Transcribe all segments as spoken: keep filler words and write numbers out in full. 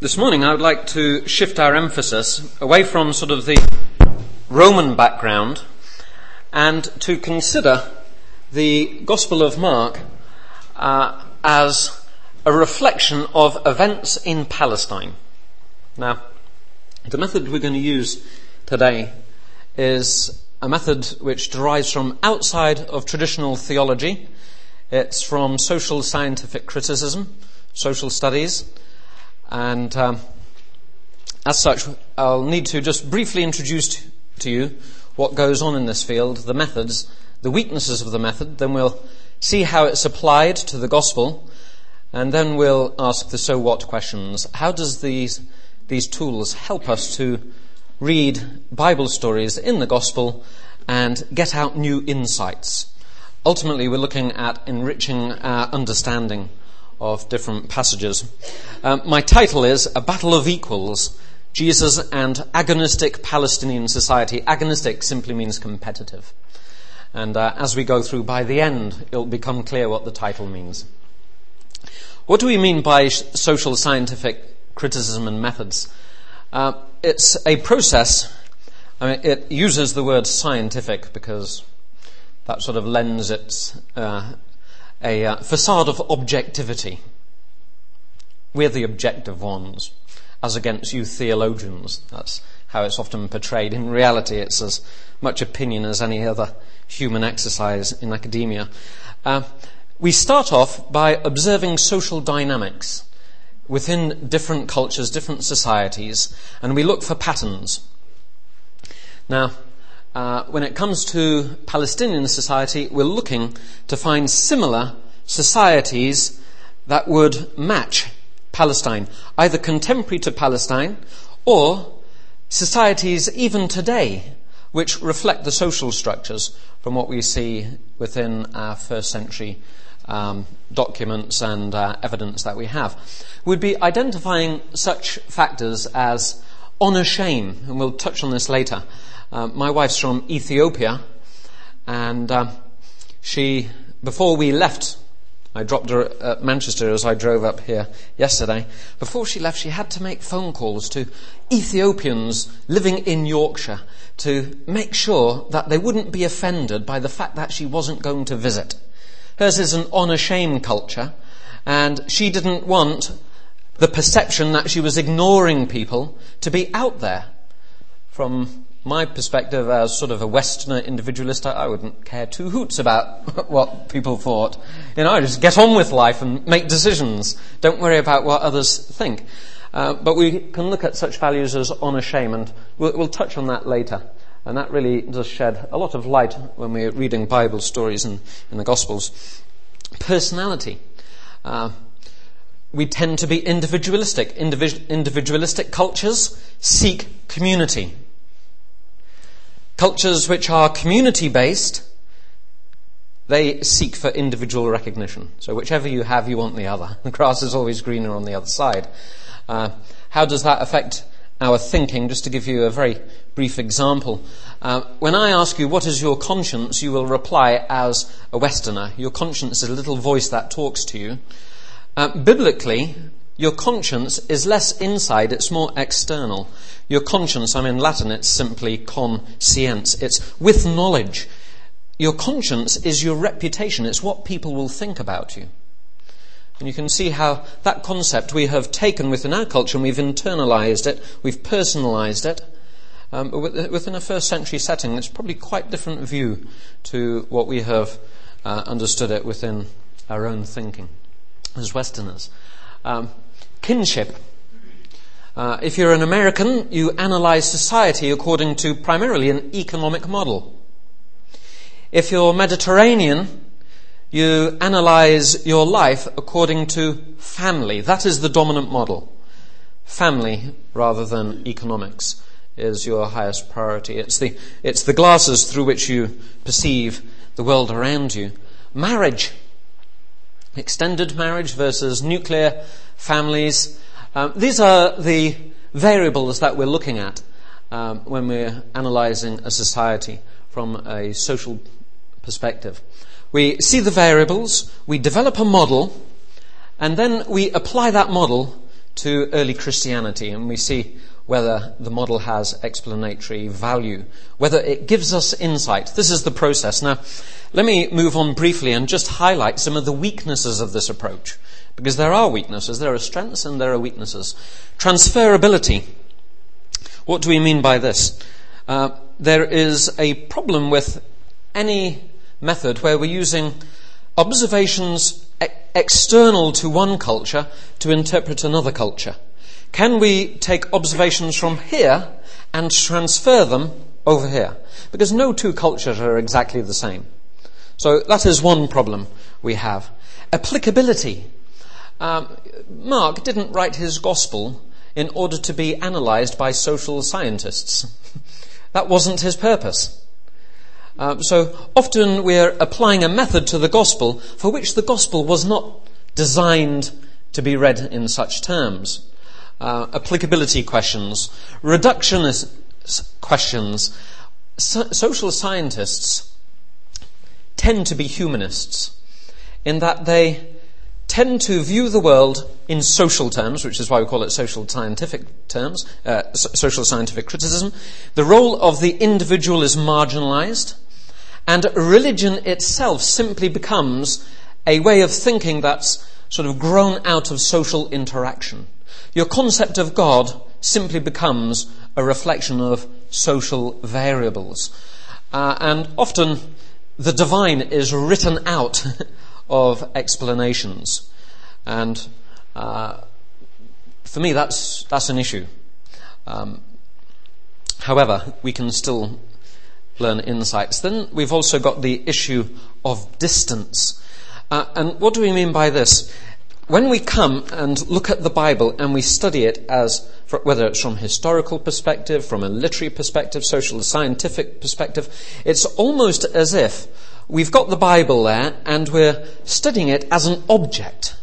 This morning I would like to shift our emphasis away from sort of the Roman background and to consider the Gospel of Mark uh, as a reflection of events in Palestine. Now, the method we're going to use today is a method which derives from outside of traditional theology. It's from social scientific criticism, social studies, and um, as such I'll need to just briefly introduce to you what goes on in this field, the methods, the weaknesses of the method, then we'll see how it's applied to the gospel, and then we'll ask the so what questions. How does these these tools help us to read Bible stories in the gospel and get out new insights? Ultimately, we're looking at enriching our understanding of different passages. Um, my title is A Battle of Equals, Jesus and Agonistic Palestinian Society. Agonistic simply means competitive. And uh, as we go through, by the end, it'll become clear what the title means. What do we mean by social scientific criticism and methods? Uh, it's a process. I mean, it uses the word scientific because that sort of lends it uh, a uh, facade of objectivity. We're the objective ones, as against you theologians. That's how it's often portrayed. In reality, it's as much opinion as any other human exercise in academia. Uh, we start off by observing social dynamics within different cultures, different societies, and we look for patterns. Now, Uh, when it comes to Palestinian society, we're looking to find similar societies that would match Palestine, either contemporary to Palestine or societies even today which reflect the social structures from what we see within our first century um, documents and uh, evidence that we have. We'd be identifying such factors as honor shame, and we'll touch on this later. Uh, my wife's from Ethiopia, and uh, she, before we left, I dropped her at Manchester as I drove up here yesterday. Before she left, she had to make phone calls to Ethiopians living in Yorkshire to make sure that they wouldn't be offended by the fact that she wasn't going to visit. Hers is an honour-shame culture, and she didn't want the perception that she was ignoring people to be out there. From my perspective as sort of a Westerner individualist, I wouldn't care two hoots about what people thought. You know, I just get on with life and make decisions. Don't worry about what others think. Uh, but we can look at such values as honour, shame, and we'll, we'll touch on that later. And that really does shed a lot of light when we're reading Bible stories in, in the Gospels. Personality. Uh, we tend to be individualistic. Individ- individualistic cultures seek community. Cultures which are community-based, they seek for individual recognition. So whichever you have, you want the other. The grass is always greener on the other side. Uh, how does that affect our thinking? Just to give you a very brief example. Uh, when I ask you, what is your conscience, you will reply as a Westerner. Your conscience is a little voice that talks to you. Uh, biblically, your conscience is less inside, it's more external. Your conscience, I mean in Latin, it's simply conscience. It's with knowledge. Your conscience is your reputation. It's what people will think about you. And you can see how that concept we have taken within our culture and we've internalized it, we've personalized it. Um, but within a first century setting, it's probably quite different view to what we have uh, understood it within our own thinking as Westerners. Um, kinship. Uh, if you're an American, you analyze society according to primarily an economic model. If you're Mediterranean, you analyze your life according to family. That is the dominant model. Family, rather than economics, is your highest priority. It's the, it's the glasses through which you perceive the world around you. Marriage. Extended marriage versus nuclear families. Um, these are the variables that we're looking at um, when we're analysing a society from a social perspective. We see the variables, we develop a model, and then we apply that model to early Christianity, and we see whether the model has explanatory value, whether it gives us insight. This is the process. Now, let me move on briefly and just highlight some of the weaknesses of this approach, because there are weaknesses. There are strengths and there are weaknesses. Transferability. What do we mean by this? Uh, there is a problem with any method where we're using observations e- external to one culture to interpret another culture. Can we take observations from here and transfer them over here? Because no two cultures are exactly the same. So that is one problem we have. Applicability. Um, Mark didn't write his gospel in order to be analysed by social scientists. That wasn't his purpose. Uh, so often we're applying a method to the gospel for which the gospel was not designed to be read in such terms. Uh, applicability questions, reductionist questions. So- social scientists tend to be humanists in that they tend to view the world in social terms, which is why we call it social scientific terms, uh, social scientific criticism. The role of the individual is marginalized, and religion itself simply becomes a way of thinking that's sort of grown out of social interaction. Your concept of God simply becomes a reflection of social variables. Uh, and often the divine is written out of explanations. And uh, for me, that's that's an issue. Um, however, we can still learn insights. Then we've also got the issue of distance. Uh, and what do we mean by this? When we come and look at the Bible and we study it as, whether it's from a historical perspective, from a literary perspective, social scientific perspective, it's almost as if we've got the Bible there and we're studying it as an object.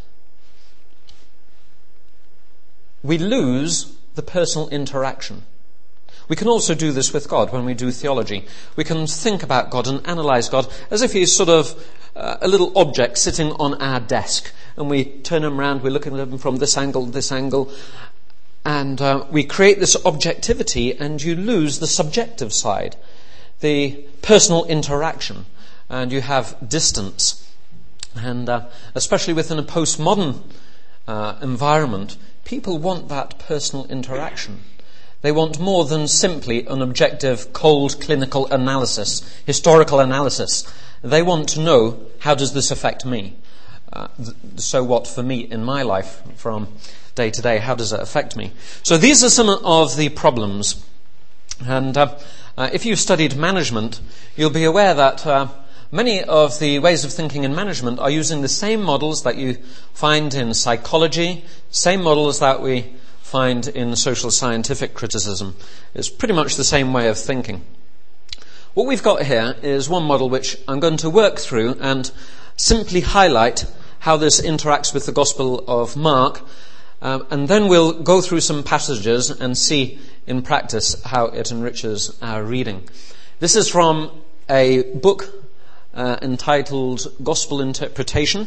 We lose the personal interaction. We can also do this with God when we do theology. We can think about God and analyse God as if he's sort of uh, a little object sitting on our desk. And we turn him around, we're looking at him from this angle, this angle, and uh, we create this objectivity, and you lose the subjective side, the personal interaction, and you have distance. And uh, especially within a postmodern uh, environment, people want that personal interaction. They want more than simply an objective, cold, clinical analysis, historical analysis. They want to know, how does this affect me? Uh, th- so what for me in my life from day to day? How does it affect me? So these are some of the problems. And uh, uh, if you've studied management, you'll be aware that uh, many of the ways of thinking in management are using the same models that you find in psychology, same models that we find in social scientific criticism. It's pretty much the same way of thinking. What we've got here is one model which I'm going to work through and simply highlight how this interacts with the Gospel of Mark, um, and then we'll go through some passages and see in practice how it enriches our reading. This is from a book uh, entitled Gospel Interpretation,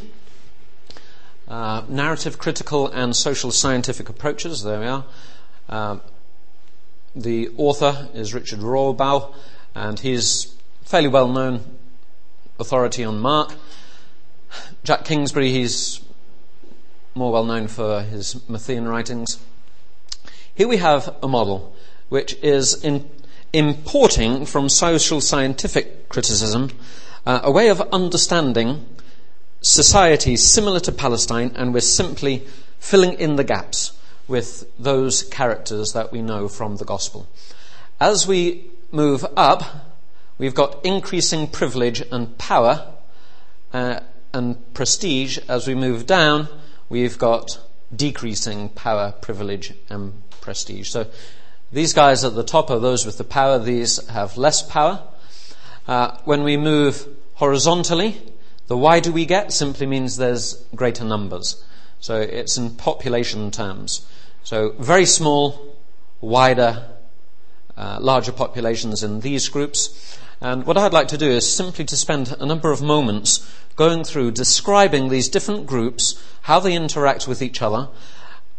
uh, Narrative, Critical and Social Scientific Approaches. There we are. Uh, the author is Richard Rohrbaugh, and he's fairly well-known authority on Mark. Jack Kingsbury, he's more well known for his Matthean writings. Here we have a model which is in, importing from social scientific criticism uh, a way of understanding societies similar to Palestine, and we're simply filling in the gaps with those characters that we know from the gospel. As we move up, we've got increasing privilege and power uh, and prestige. As we move down, we've got decreasing power, privilege and prestige. So these guys at the top are those with the power. These have less power. Uh, when we move horizontally, the wider we get simply means there's greater numbers. So it's in population terms. So very small, wider, uh, larger populations in these groups. And what I'd like to do is simply to spend a number of moments going through describing these different groups, how they interact with each other,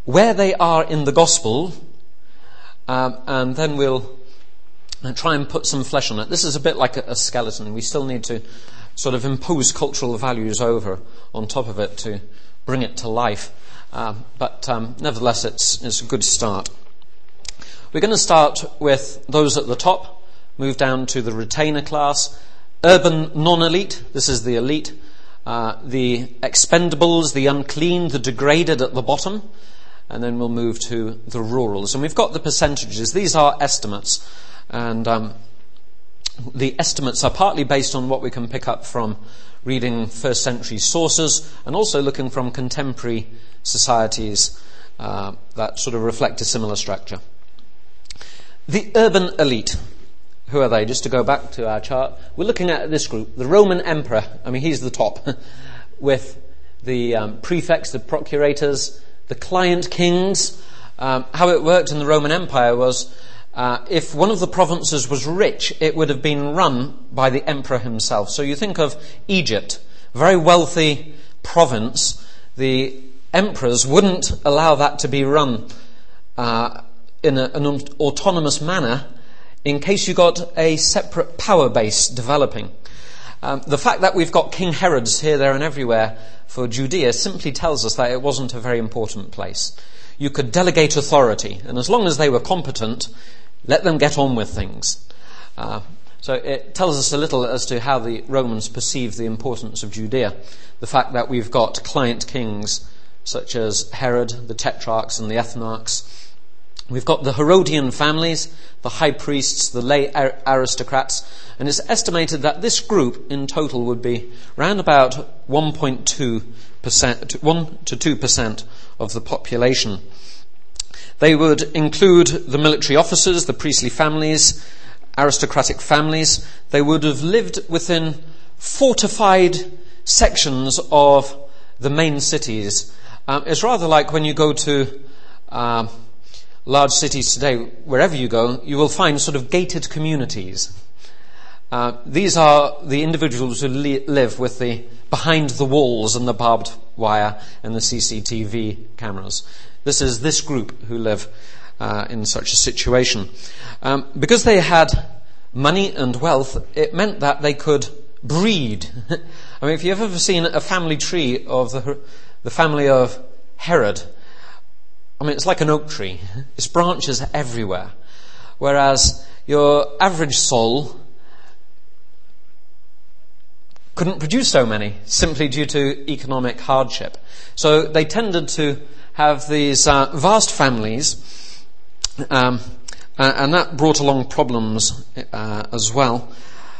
where they are in the gospel, um, and then we'll try and put some flesh on it. This is a bit like a, a skeleton. We still need to sort of impose cultural values over on top of it to bring it to life. Uh, but um, nevertheless, it's, it's a good start. We're going to start with those at the top, move down to the retainer class, urban non-elite, this is the elite, uh, the expendables, the unclean, the degraded at the bottom, and then we'll move to the rurals. And we've got the percentages. These are estimates, and um, the estimates are partly based on what we can pick up from reading first century sources and also looking from contemporary societies uh, that sort of reflect a similar structure. The urban elite, who are they? Just to go back to our chart, we're looking at this group, the Roman emperor, I mean he's the top, with the um, prefects, the procurators, the client kings. Um, how it worked in the Roman Empire was Uh, if one of the provinces was rich, it would have been run by the emperor himself. So you think of Egypt, a very wealthy province. The emperors wouldn't allow that to be run uh, in a, an autonomous manner in case you got a separate power base developing. Um, the fact that we've got King Herods here, there and everywhere for Judea simply tells us that it wasn't a very important place. You could delegate authority, and as long as they were competent, let them get on with things. Uh, so it tells us a little as to how the Romans perceived the importance of Judea. The fact that we've got client kings such as Herod, the tetrarchs and the ethnarchs. We've got the Herodian families, the high priests, the lay aristocrats, and it's estimated that this group in total would be around about one point two percent, one to two percent of the population. They would include the military officers, the priestly families, aristocratic families. They would have lived within fortified sections of the main cities. Um, it's rather like when you go to uh, large cities today, wherever you go, you will find sort of gated communities. Uh, these are the individuals who li- live with the behind the walls and the barbed wire and the C C T V cameras. This is this group who live uh, in such a situation. Um, because they had money and wealth, it meant that they could breed. I mean, if you've ever seen a family tree of the, the family of Herod, I mean, it's like an oak tree. Its branches are everywhere. Whereas your average soul couldn't produce so many, simply due to economic hardship. So they tended to have these uh, vast families, um, uh, and that brought along problems uh, as well.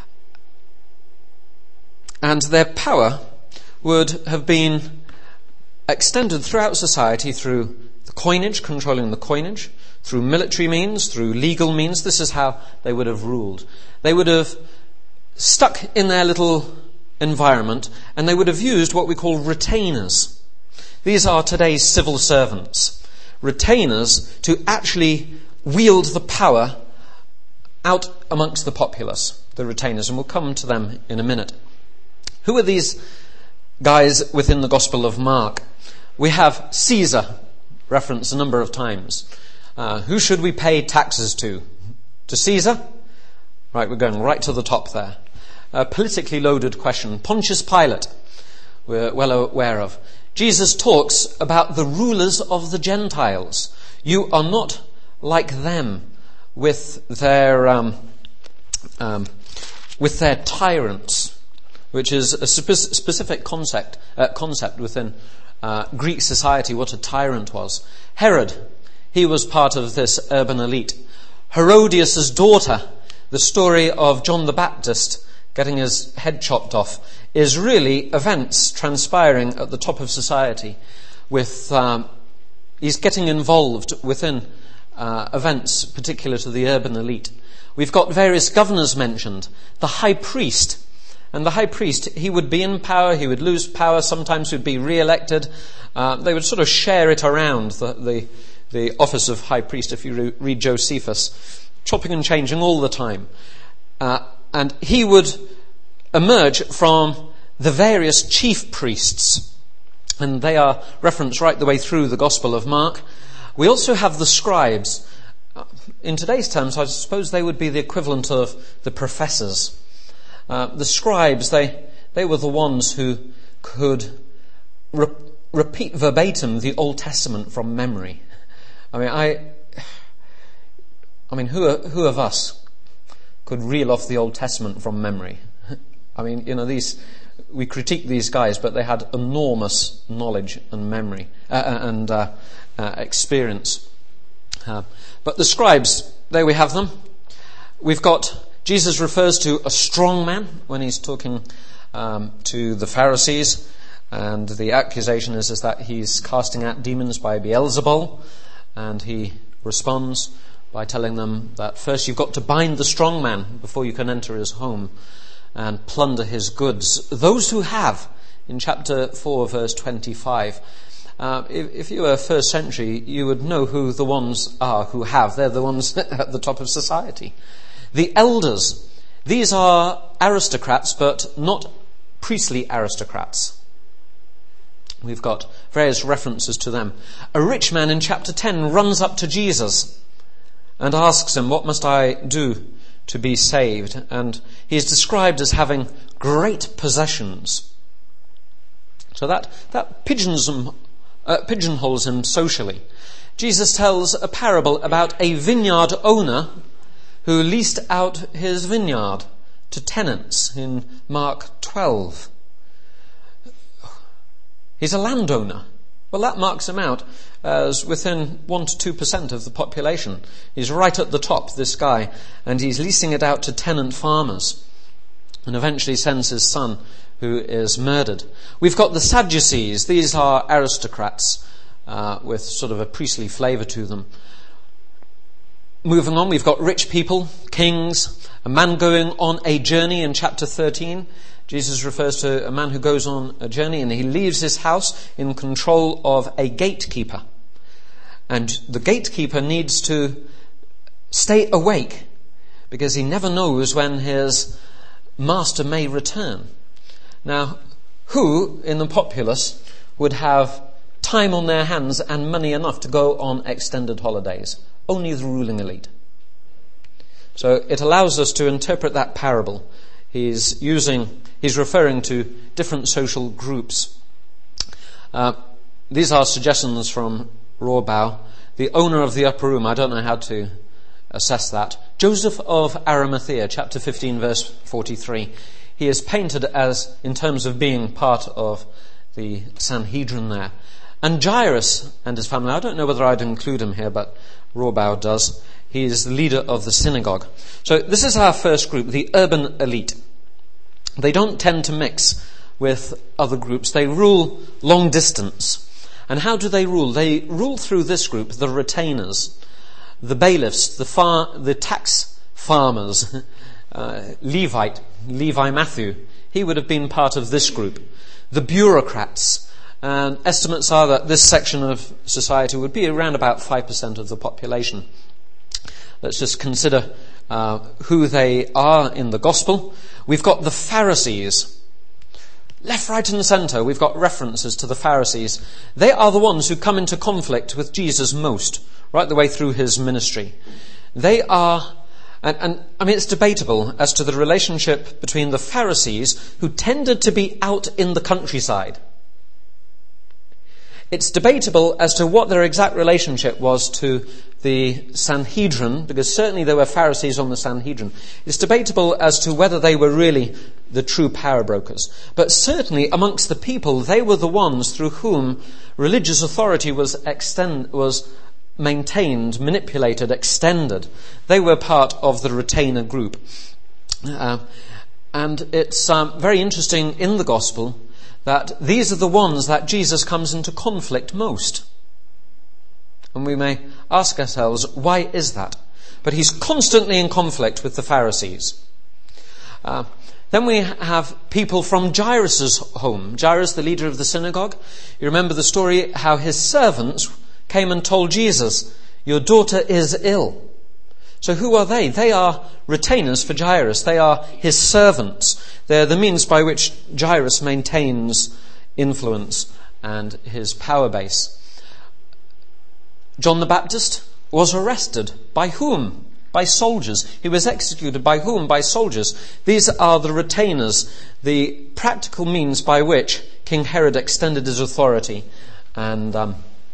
And their power would have been extended throughout society through the coinage, controlling the coinage, through military means, through legal means. This is how they would have ruled. They would have stuck in their little environment, and they would have used what we call retainers. These are today's civil servants. Retainers to actually wield the power out amongst the populace, the retainers, and we'll come to them in a minute. Who are these guys within the Gospel of Mark? We have Caesar, referenced a number of times. Uh, who should we pay taxes to? To Caesar? Right, we're going right to the top there. A politically loaded question. Pontius Pilate, we're well aware of. Jesus talks about the rulers of the Gentiles. You are not like them with their um, um, with their tyrants, which is a spe- specific concept uh, concept within uh, Greek society. What a tyrant was. Herod, he was part of this urban elite. Herodias' daughter, the story of John the Baptist getting his head chopped off, is really events transpiring at the top of society. With um, he's getting involved within uh, events particular to the urban elite. We've got various governors mentioned. The high priest, and the high priest, he would be in power, he would lose power, sometimes he would be re-elected. Uh, they would sort of share it around, the the, the office of high priest, if you re- read Josephus, chopping and changing all the time. Uh, and he would emerge from the various chief priests. And they are referenced right the way through the Gospel of Mark. We also have the scribes. In today's terms, I suppose they would be the equivalent of the professors. Uh, the scribes, they, they were the ones who could re- repeat verbatim the Old Testament from memory. I mean, I, I mean, who, who of us could reel off the Old Testament from memory? I mean, you know, these, we critique these guys, but they had enormous knowledge and memory, uh, and, uh, uh, experience. Uh, but the scribes, there we have them. We've got, Jesus refers to a strong man when he's talking um, to the Pharisees, and the accusation is, is that he's casting out demons by Beelzebul, and he responds by telling them that first you've got to bind the strong man before you can enter his home and plunder his goods. Those who have, in chapter four, verse twenty-five, Uh, if, if you were first century, you would know who the ones are who have. They're the ones at the top of society. The elders, these are aristocrats, but not priestly aristocrats. We've got various references to them. A rich man in chapter ten runs up to Jesus and asks him, what must I do to be saved? And he is described as having great possessions. So that, that pigeons him Uh, pigeonholes him socially. Jesus tells a parable about a vineyard owner who leased out his vineyard to tenants in Mark twelve. He's a landowner. Well, that marks him out as within one to two percent of the population. He's right at the top, this guy, and he's leasing it out to tenant farmers, and eventually sends his son, who is murdered. We've got the Sadducees. These are aristocrats uh, with sort of a priestly flavour to them. Moving on, we've got rich people, kings, a man going on a journey in chapter thirteen. Jesus refers to a man who goes on a journey and he leaves his house in control of a gatekeeper. And the gatekeeper needs to stay awake because he never knows when his master may return. Now, who in the populace would have time on their hands and money enough to go on extended holidays? Only the ruling elite. So it allows us to interpret that parable. He's using, he's referring to different social groups. Uh, these are suggestions from Rohrbaugh, the owner of the upper room. I don't know how to assess that. Joseph of Arimathea, chapter fifteen, verse forty-three. He is painted as, in terms of being part of the Sanhedrin there. And Jairus and his family, I don't know whether I'd include him here, but Rohrbaugh does. He is the leader of the synagogue. So this is our first group, the urban elite. They don't tend to mix with other groups. They rule long distance. And how do they rule? They rule through this group, the retainers, the bailiffs, the far, the tax farmers, uh, Levite, Levi Matthew. He would have been part of this group. The bureaucrats. And estimates are that this section of society would be around about five percent of the population. Let's just consider uh, who they are in the gospel. We've got the Pharisees. Left, right and centre, we've got references to the Pharisees. They are the ones who come into conflict with Jesus most, right the way through his ministry. They are, and, and I mean it's debatable as to the relationship between the Pharisees, who tended to be out in the countryside. It's debatable as to what their exact relationship was to the Sanhedrin, because certainly there were Pharisees on the Sanhedrin. It's debatable as to whether they were really the true power brokers. But certainly amongst the people, they were the ones through whom religious authority was extend, was maintained, manipulated, extended. They were part of the retainer group. Uh, and it's um, very interesting in the gospel that these are the ones that Jesus comes into conflict most. And we may ask ourselves, why is that? But he's constantly in conflict with the Pharisees. Uh, then we have people from Jairus' home. Jairus, the leader of the synagogue. You remember the story how his servants came and told Jesus, your daughter is ill. So who are they? They are retainers for Jairus. They are his servants. They're the means by which Jairus maintains influence and his power base. John the Baptist was arrested. By whom? By soldiers. He was executed. By whom? By soldiers. These are the retainers, the practical means by which King Herod extended his authority and um,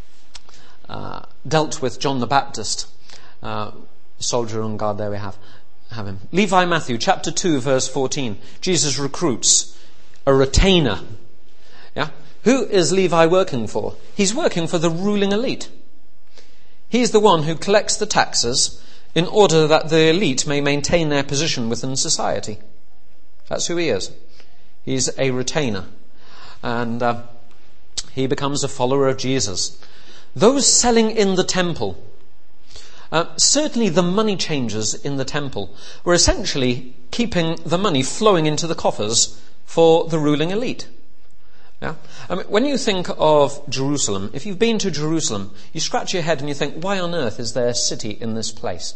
uh, dealt with John the Baptist. Uh, soldier on guard, there we have, have him. Levi Matthew, chapter two, verse fourteen. Jesus recruits a retainer. Yeah? Who is Levi working for? He's working for the ruling elite. He's the one who collects the taxes in order that the elite may maintain their position within society. That's who he is. He's a retainer. And uh, he becomes a follower of Jesus. Those selling in the temple, uh, certainly the money changers in the temple, were essentially keeping the money flowing into the coffers for the ruling elite. Yeah? I mean, when you think of Jerusalem, if you've been to Jerusalem, you scratch your head and you think, why on earth is there a city in this place?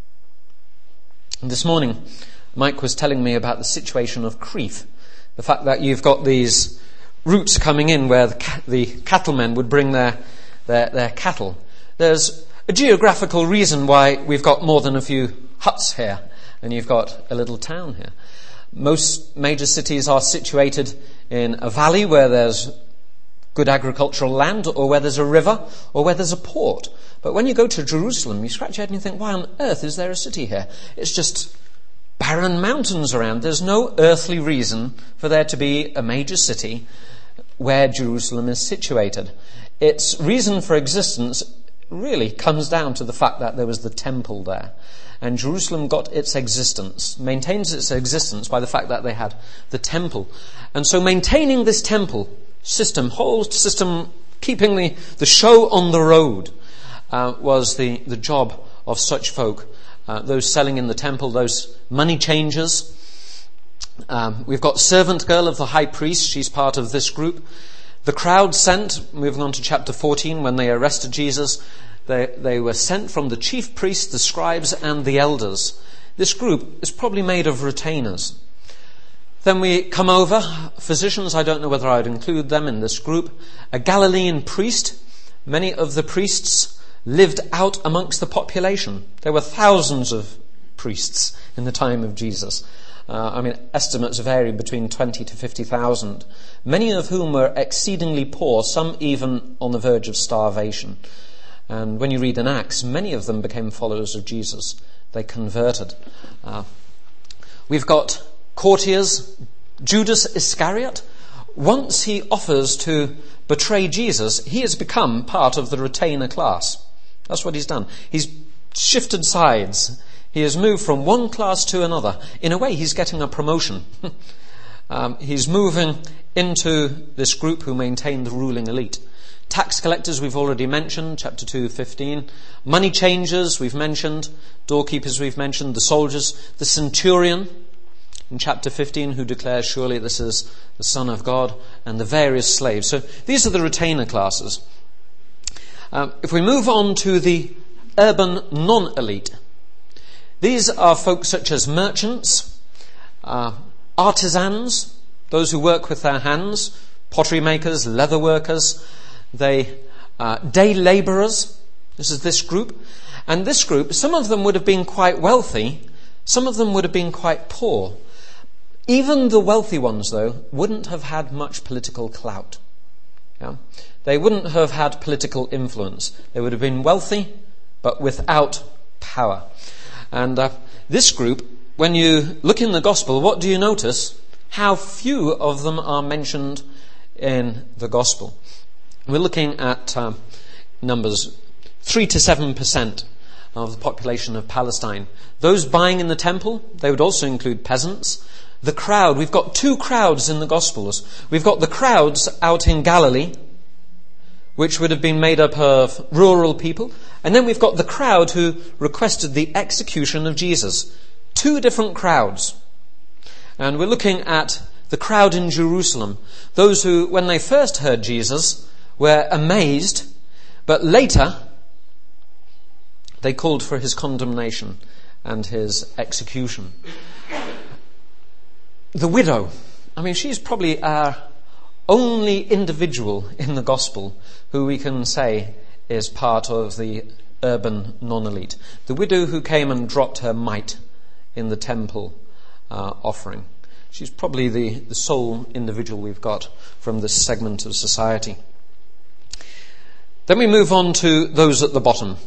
And this morning, Mike was telling me about the situation of Crete. The fact that you've got these routes coming in where the, ca- the cattlemen would bring their, their, their cattle. There's a geographical reason why we've got more than a few huts here, and you've got a little town here. Most major cities are situated in a valley where there's good agricultural land, or where there's a river, or where there's a port. But when you go to Jerusalem, you scratch your head and you think, why on earth is there a city here? It's just barren mountains around. There's no earthly reason for there to be a major city where Jerusalem is situated. Its reason for existence really comes down to the fact that there was the temple there. And Jerusalem got its existence, maintains its existence by the fact that they had the temple. And so maintaining this temple system, whole system, keeping the, the show on the road, uh, was the, the job of such folk. Uh, those selling in the temple, those money changers. Um, we've got servant girl of the high priest. She's part of this group. The crowd sent, moving on to chapter fourteen, when they arrested Jesus, they, they were sent from the chief priests, the scribes, and the elders. This group is probably made of retainers. Then we come over, physicians, I don't know whether I would include them in this group. A Galilean priest. Many of the priests lived out amongst the population. There were thousands of priests in the time of Jesus. Uh, I mean, estimates vary between twenty to fifty thousand, many of whom were exceedingly poor, some even on the verge of starvation. And when you read in Acts, many of them became followers of Jesus. They converted. Uh, we've got courtiers. Judas Iscariot, once he offers to betray Jesus, he has become part of the retainer class. That's what he's done. He's shifted sides. He has moved from one class to another. In a way, he's getting a promotion. um, he's moving into this group who maintain the ruling elite. Tax collectors, we've already mentioned, chapter two, fifteen. Money changers, we've mentioned. Doorkeepers, we've mentioned. The soldiers. The centurion, in chapter fifteen, who declares, surely this is the Son of God. And the various slaves. So these are the retainer classes. Um, if we move on to the urban non-elite, these are folks such as merchants, uh, artisans, those who work with their hands, pottery makers, leather workers, they uh, day labourers. This is this group. And this group, some of them would have been quite wealthy, some of them would have been quite poor. Even the wealthy ones, though, wouldn't have had much political clout. Yeah? They wouldn't have had political influence. They would have been wealthy, but without power. And uh, this group, when you look in the gospel, what do you notice? How few of them are mentioned in the gospel. We're looking at uh, numbers three to seven percent of the population of Palestine. Those buying in the temple, they would also include peasants. The crowd, we've got two crowds in the gospels. We've got the crowds out in Galilee, which would have been made up of rural people. And then we've got the crowd who requested the execution of Jesus. Two different crowds. And we're looking at the crowd in Jerusalem. Those who, when they first heard Jesus, were amazed, but later they called for his condemnation and his execution. The widow, I mean, she's probably our only individual in the gospel who we can say is part of the urban non-elite. The widow who came and dropped her mite in the temple uh, offering. She's probably the, the sole individual we've got from this segment of society. Then we move on to those at the bottom.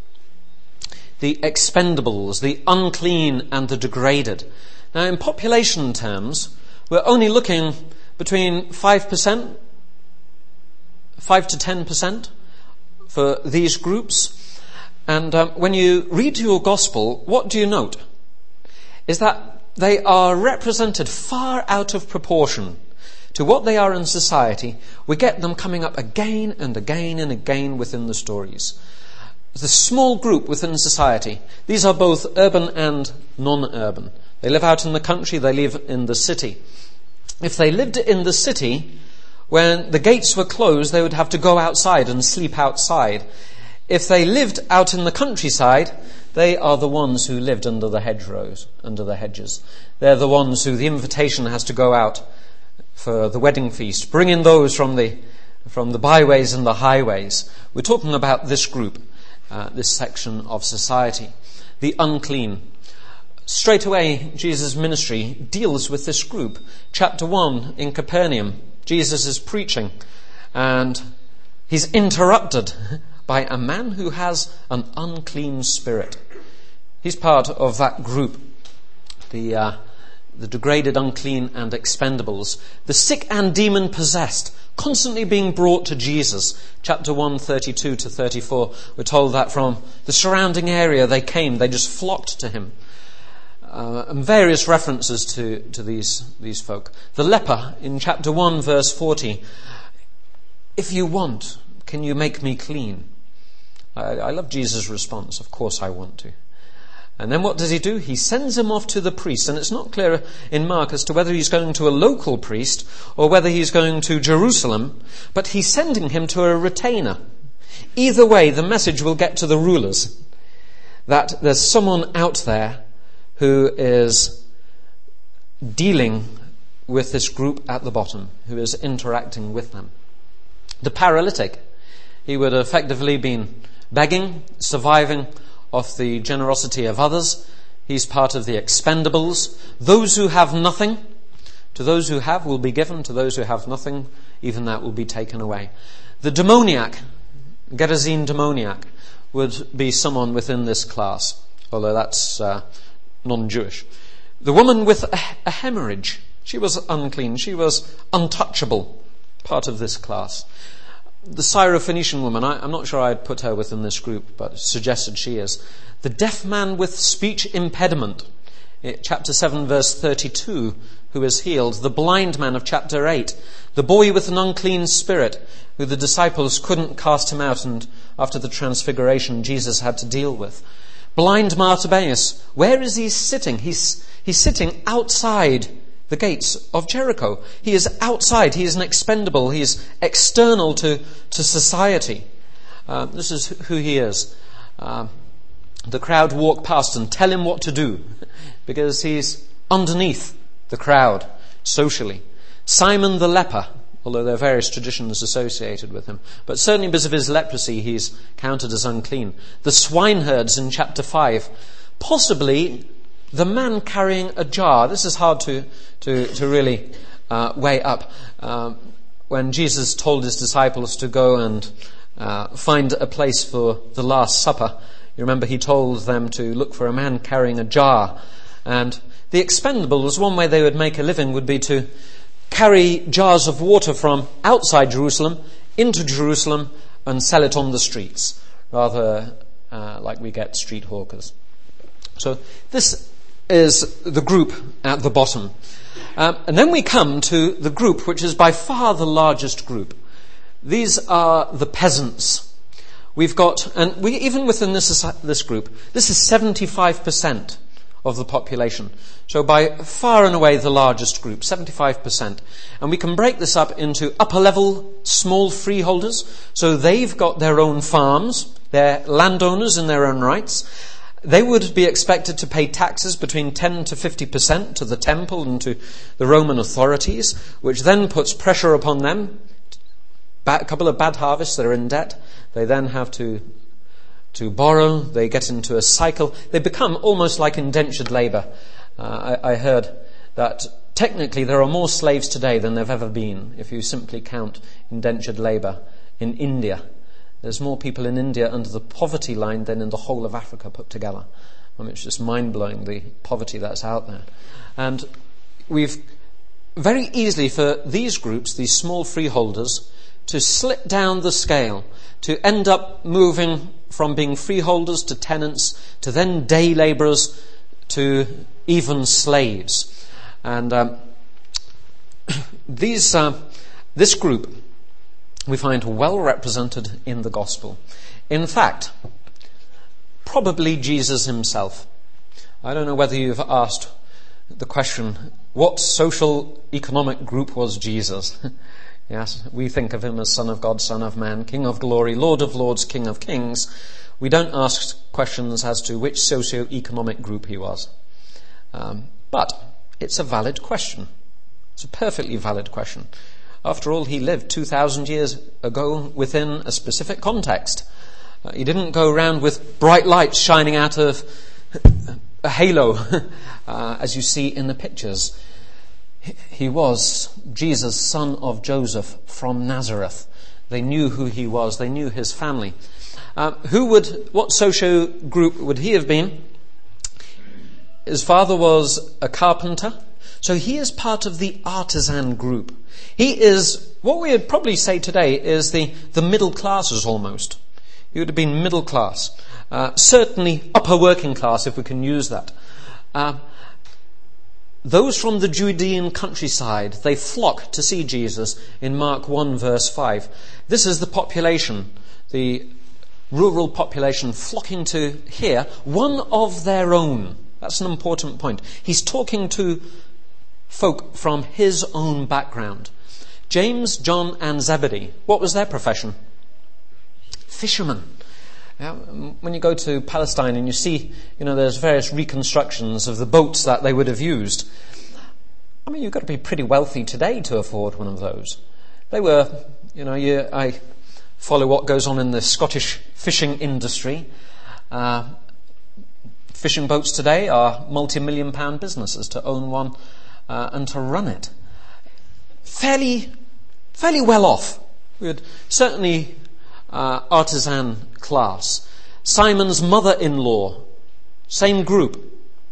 The expendables, the unclean and the degraded. Now, in population terms, we're only looking between five percent, five to ten percent for these groups. And um, when you read your gospel, what do you note? Is that they are represented far out of proportion to what they are in society. We get them coming up again and again and again within the stories. The small group within society, these are both urban and non-urban. They live out in the country, they live in the city. If they lived in the city, when the gates were closed, they would have to go outside and sleep outside. If they lived out in the countryside, they are the ones who lived under the hedgerows, under the hedges. They're the ones who the invitation has to go out for the wedding feast. Bring in those from the from the byways and the highways. We're talking about this group, uh, this section of society. The unclean. Straight away, Jesus' ministry deals with this group. Chapter one, in Capernaum, Jesus is preaching, and he's interrupted by a man who has an unclean spirit. He's part of that group, the uh, the degraded, unclean, and expendables. The sick and demon-possessed, constantly being brought to Jesus. Chapter one, thirty-two to thirty-four, we're told that from the surrounding area they came, they just flocked to him. Uh, and various references to, to these, these folk. The leper, in chapter one, verse forty, if you want, can you make me clean? I, I love Jesus' response, of course I want to. And then what does he do? He sends him off to the priest. And it's not clear in Mark as to whether he's going to a local priest or whether he's going to Jerusalem, but he's sending him to a retainer. Either way, the message will get to the rulers that there's someone out there who is dealing with this group at the bottom, who is interacting with them. The paralytic, he would have effectively been begging, surviving off the generosity of others. He's part of the expendables. Those who have nothing, to those who have will be given, to those who have nothing, even that will be taken away. The demoniac, Gerasene demoniac, would be someone within this class, although that's uh, non-Jewish. The woman with a, a hemorrhage, she was unclean, she was untouchable, part of this class. The Syrophoenician woman, I, I'm not sure I'd put her within this group, but suggested she is. The deaf man with speech impediment, chapter seven, verse thirty-two, who is healed. The blind man of chapter eight. The boy with an unclean spirit, who the disciples couldn't cast him out, and after the transfiguration, Jesus had to deal with. Blind Bartimaeus, where is he sitting? He's, he's sitting outside the gates of Jericho. He is outside. He is an expendable. He is external to, to society. Uh, this is who he is. Uh, the crowd walk past and tell him what to do because he's underneath the crowd socially. Simon the leper, although there are various traditions associated with him, but certainly because of his leprosy he's counted as unclean. The swineherds in chapter five, possibly the man carrying a jar. This is hard to to, to really uh, weigh up. Um, when Jesus told his disciples to go and uh, find a place for the Last Supper, you remember he told them to look for a man carrying a jar. And the expendables, one way they would make a living would be to carry jars of water from outside Jerusalem into Jerusalem and sell it on the streets, rather uh, like we get street hawkers. So this is the group at the bottom. Um, and then we come to the group which is by far the largest group. These are the peasants. We've got, and we even within this this group, this is seventy-five percent of the population. So by far and away the largest group, seventy-five percent. And we can break this up into upper level, small freeholders. So they've got their own farms, they're landowners in their own rights. They would be expected to pay taxes between ten to fifty percent to the temple and to the Roman authorities, which then puts pressure upon them. A couple of bad harvests, they're in debt. They then have to to borrow. They get into a cycle. They become almost like indentured labour. Uh, I, I heard that technically there are more slaves today than there have ever been, if you simply count indentured labour in India. There's more people in India under the poverty line than in the whole of Africa put together. I mean, it's just mind-blowing, the poverty that's out there. And we've very easily, for these groups, these small freeholders, to slip down the scale, to end up moving from being freeholders to tenants, to then day labourers, to even slaves. And um, these, uh, this group we find well represented in the gospel. In fact, probably Jesus himself. I don't know whether you've asked the question, what social economic group was Jesus? Yes, we think of him as Son of God, Son of Man, King of glory, Lord of lords, King of kings. We don't ask questions as to which socio-economic group he was. Um, but it's a valid question. It's a perfectly valid question. After all, he lived two thousand years ago within a specific context. Uh, he didn't go around with bright lights shining out of a halo, uh, as you see in the pictures. He was Jesus, son of Joseph from Nazareth. They knew who he was. They knew his family. Uh, who would, what socio group would he have been? His father was a carpenter. So he is part of the artisan group. He is, what we would probably say today, is the, the middle classes almost. He would have been middle class. Uh, certainly upper working class, if we can use that. Uh, those from the Judean countryside, they flock to see Jesus in Mark one verse five. This is the population, the rural population flocking to hear one of their own. That's an important point. He's talking to folk from his own background. James, John and Zebedee, what was their profession? Fishermen. Yeah, when you go to Palestine and you see, you know, there's various reconstructions of the boats that they would have used. I mean, you've got to be pretty wealthy today to afford one of those. They were, you know, you, I follow what goes on in the Scottish fishing industry. Uh, fishing boats today are multi-million pound businesses to own one uh, and to run it. Fairly, fairly well off. We had certainly uh, artisan class. Simon's mother-in-law, same group.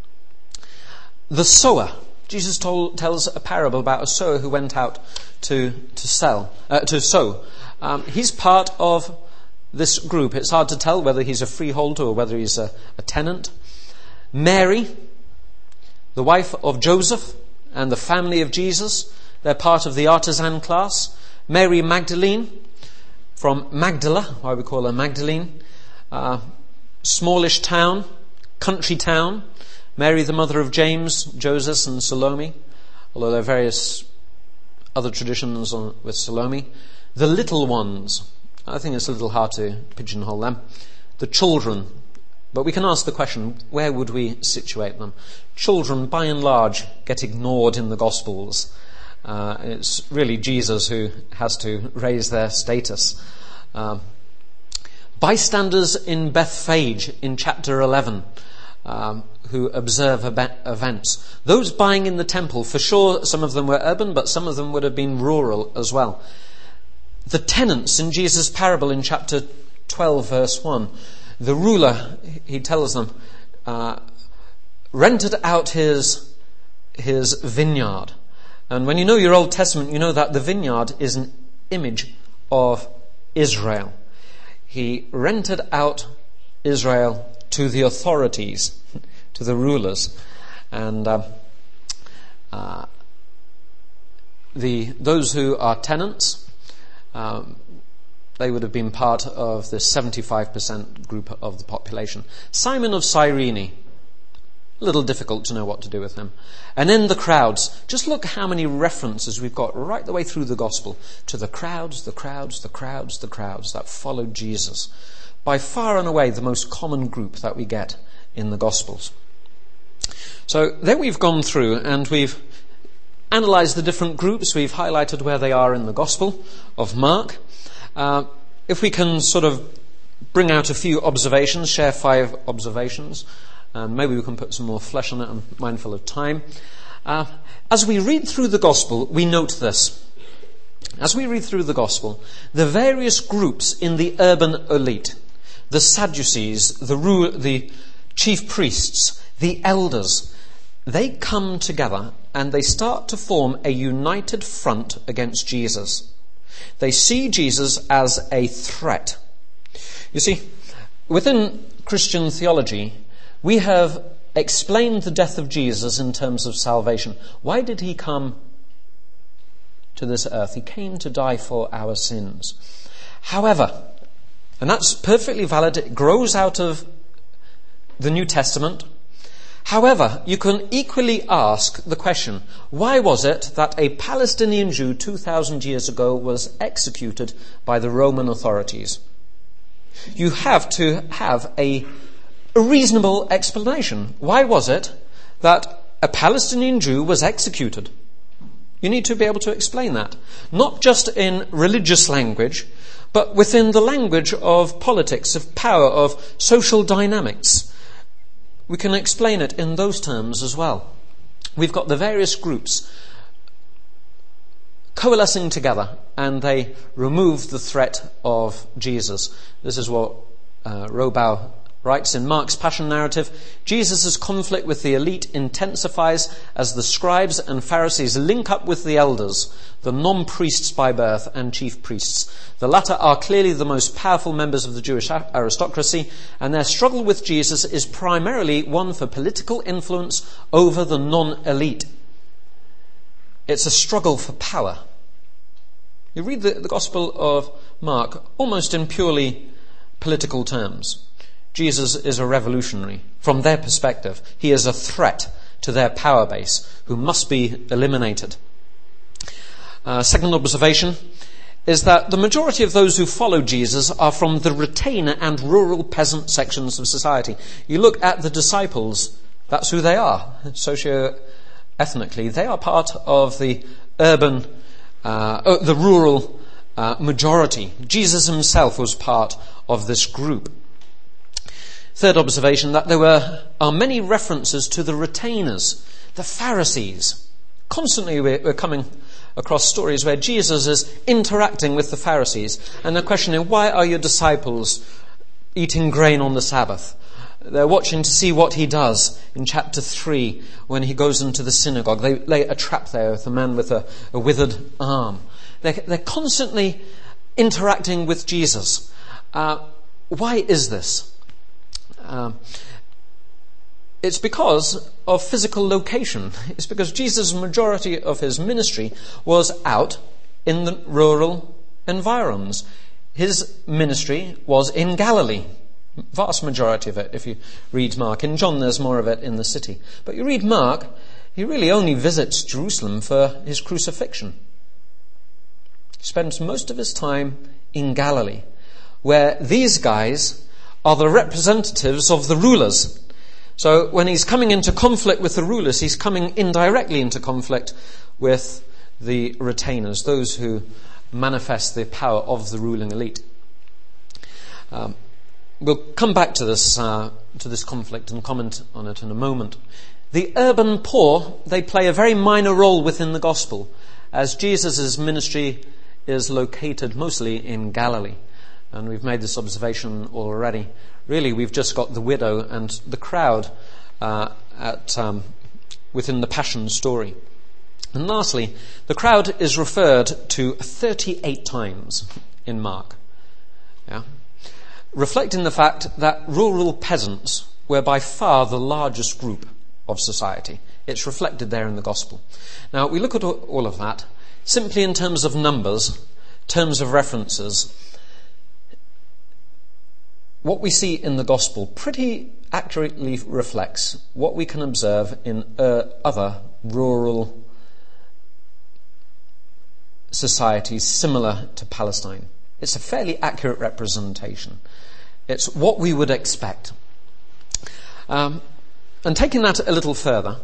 The sower. Jesus told, tells a parable about a sower who went out to to sell, uh, to sow. Um, he's part of this group. It's hard to tell whether he's a freeholder or whether he's a, a tenant. Mary, the wife of Joseph and the family of Jesus, they're part of the artisan class. Mary Magdalene, from Magdala, why we call her Magdalene, uh, smallish town, country town. Mary, the mother of James, Joseph and Salome, although there are various other traditions on, with Salome. The little ones, I think it's a little hard to pigeonhole them. The children, but we can ask the question, where would we situate them? Children, by and large, get ignored in the Gospels. Uh, it's really Jesus who has to raise their status. Uh, bystanders in Bethphage in chapter eleven, um, who observe events. Those buying in the temple, for sure some of them were urban, but some of them would have been rural as well. The tenants in Jesus' parable in chapter twelve verse one, the ruler, he tells them, uh, rented out his his vineyard. And when you know your Old Testament, you know that the vineyard is an image of Israel. He rented out Israel to the authorities, to the rulers, and uh, uh, the those who are tenants, um, they would have been part of the seventy-five percent group of the population. Simon of Cyrene, a little difficult to know what to do with him. And then the crowds. Just look how many references we've got right the way through the gospel to the crowds, the crowds, the crowds, the crowds that followed Jesus. by far and away the most common group that we get in the Gospels. So there we've gone through and we've analysed the different groups. We've highlighted where they are in the Gospel of Mark. Uh, if we can sort of bring out a few observations, share five observations, and maybe we can put some more flesh on it. I'm mindful of time. Uh, as we read through the Gospel, we note this. As we read through the Gospel, the various groups in the urban elite, the Sadducees, the, ru- the chief priests, the elders, they come together and they start to form a united front against Jesus. They see Jesus as a threat. You see, within Christian theology, we have explained the death of Jesus in terms of salvation. Why did he come to this earth? He came to die for our sins. However, and that's perfectly valid, it grows out of the New Testament. However, you can equally ask the question, why was it that a Palestinian Jew two thousand years ago was executed by the Roman authorities? You have to have a, a reasonable explanation. Why was it that a Palestinian Jew was executed? You need to be able to explain that. Not just in religious language, but within the language of politics, of power, of social dynamics. We can explain it in those terms as well. We've got the various groups coalescing together, and they remove the threat of Jesus. This is what uh, Robaugh writes in Mark's Passion narrative. Jesus' conflict with the elite intensifies as the scribes and Pharisees link up with the elders, the non-priests by birth and chief priests. The latter are clearly the most powerful members of the Jewish aristocracy, and their struggle with Jesus is primarily one for political influence over the non-elite. It's a struggle for power. You read the, the Gospel of Mark almost in purely political terms. Jesus is a revolutionary. From their perspective, he is a threat to their power base who must be eliminated. Uh, second observation is that the majority of those who follow Jesus are from the retainer and rural peasant sections of society. You look at the disciples, that's who they are, socio-ethnically. They are part of the urban, uh, uh, the rural uh, majority. Jesus himself was part of this group. Third observation, that there were are many references to the retainers, the Pharisees. Constantly we're, we're coming across stories where Jesus is interacting with the Pharisees, and they're questioning, why are your disciples eating grain on the Sabbath? They're watching to see what he does in chapter three when he goes into the synagogue. They lay a trap there with a man with a, a withered arm. They're, they're constantly interacting with Jesus. Uh, why is this? Um, it's because of physical location. It's because Jesus' majority of his ministry was out in the rural environs. His ministry was in Galilee. Vast majority of it, if you read Mark. In John, there's more of it in the city. But you read Mark, he really only visits Jerusalem for his crucifixion. He spends most of his time in Galilee, where these guys are the representatives of the rulers. So when he's coming into conflict with the rulers, he's coming indirectly into conflict with the retainers, those who manifest the power of the ruling elite. Um, we'll come back to this uh, to this conflict and comment on it in a moment. The urban poor, they play a very minor role within the gospel, as Jesus' ministry is located mostly in Galilee. And we've made this observation already. Really, we've just got the widow and the crowd uh, at um, within the Passion story. And lastly, the crowd is referred to thirty-eight times in Mark. Yeah? Reflecting the fact that rural peasants were by far the largest group of society. It's reflected there in the Gospel. Now, we look at all of that simply in terms of numbers, terms of references. What we see in the Gospel pretty accurately reflects what we can observe in uh, other rural societies similar to Palestine. It's a fairly accurate representation. It's what we would expect. Um, and taking that a little further,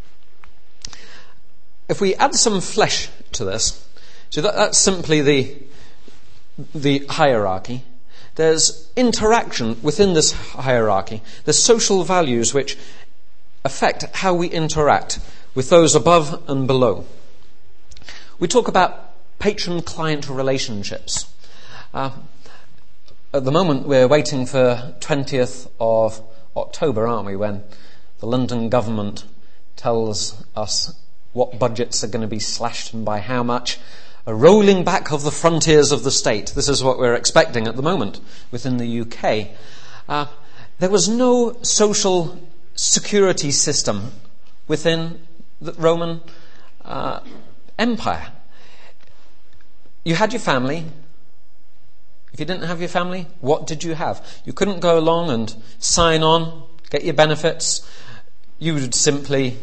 if we add some flesh to this, so that, that's simply the the hierarchy. There's interaction within this hierarchy. There's social values which affect how we interact with those above and below. We talk about patron-client relationships. Uh, at the moment, we're waiting for twentieth of October, aren't we, when the London government tells us what budgets are going to be slashed and by how much. A rolling back of the frontiers of the state. This is what we're expecting at the moment within the U K. Uh, there was no social security system within the Roman uh, Empire. You had your family. If you didn't have your family, what did you have? You couldn't go along and sign on, get your benefits. You would simply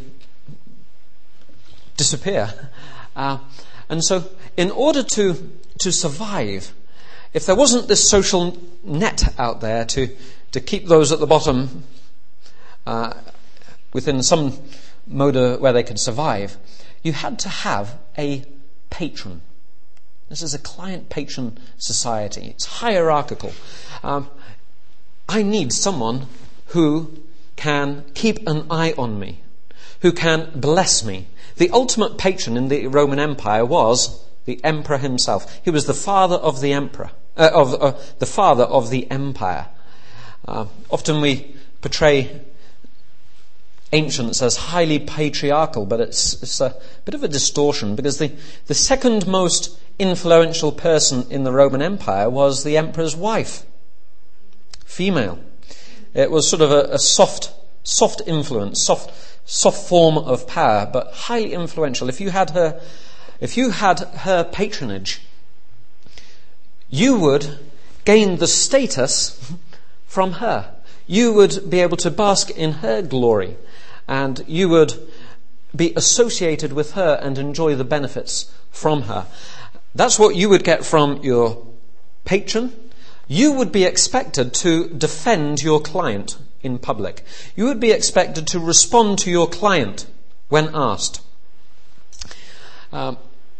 disappear. Uh, and so, in order to to survive, if there wasn't this social net out there to, to keep those at the bottom uh, within some mode of, where they could survive, you had to have a patron. This is a client-patron society. It's hierarchical. Um, I need someone who can keep an eye on me, who can bless me. The ultimate patron in the Roman Empire was the emperor himself. He was the father of the emperor, uh, of uh, the father of the empire. Uh, often we portray ancients as highly patriarchal, but it's, it's a bit of a distortion, because the, the second most influential person in the Roman Empire was the emperor's wife, female. It was sort of a, a soft, soft influence, soft, soft form of power, but highly influential. If you had her, if you had her patronage, you would gain the status from her. You would be able to bask in her glory, and you would be associated with her and enjoy the benefits from her. That's what you would get from your patron. You would be expected to defend your client in public. You would be expected to respond to your client when asked. Um,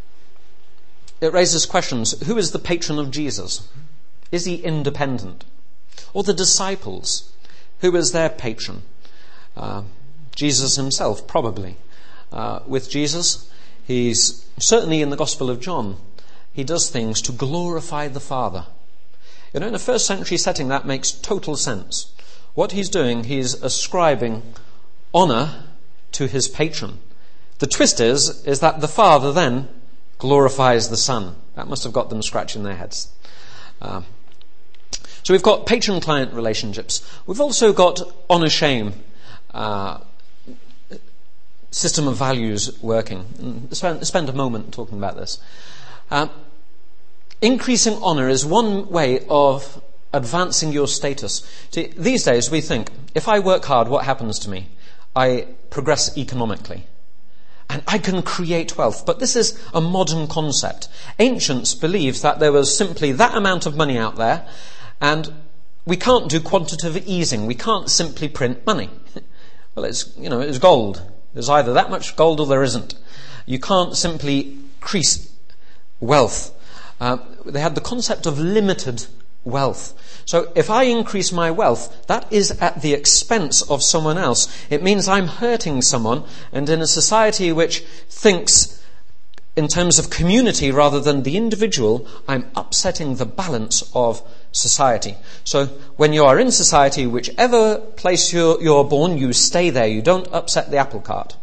it raises questions. Who is the patron of Jesus? Is he independent? Or the disciples? Who is their patron? Uh, Jesus himself, probably. Uh, with Jesus, he's certainly in the Gospel of John, he does things to glorify the Father. You know, in a first century setting, that makes total sense. What he's doing, he's ascribing honour to his patron. The twist is, is that the Father then glorifies the Son. That must have got them scratching their heads. Uh, so we've got patron-client relationships. We've also got honour-shame uh, system of values working. And spend, spend a moment talking about this. Uh, increasing honour is one way of advancing your status. See, these days we think, if I work hard, what happens to me? I progress economically. And I can create wealth. But this is a modern concept. Ancients believed that there was simply that amount of money out there, and we can't do quantitative easing. We can't simply print money. Well, it's, you know, it's gold. There's either that much gold or there isn't. You can't simply increase wealth. Uh, they had the concept of limited wealth. So if I increase my wealth, that is at the expense of someone else. It means I'm hurting someone, and in a society which thinks in terms of community rather than the individual, I'm upsetting the balance of society. So when you are in society, whichever place you're, you're born, you stay there. You don't upset the apple cart.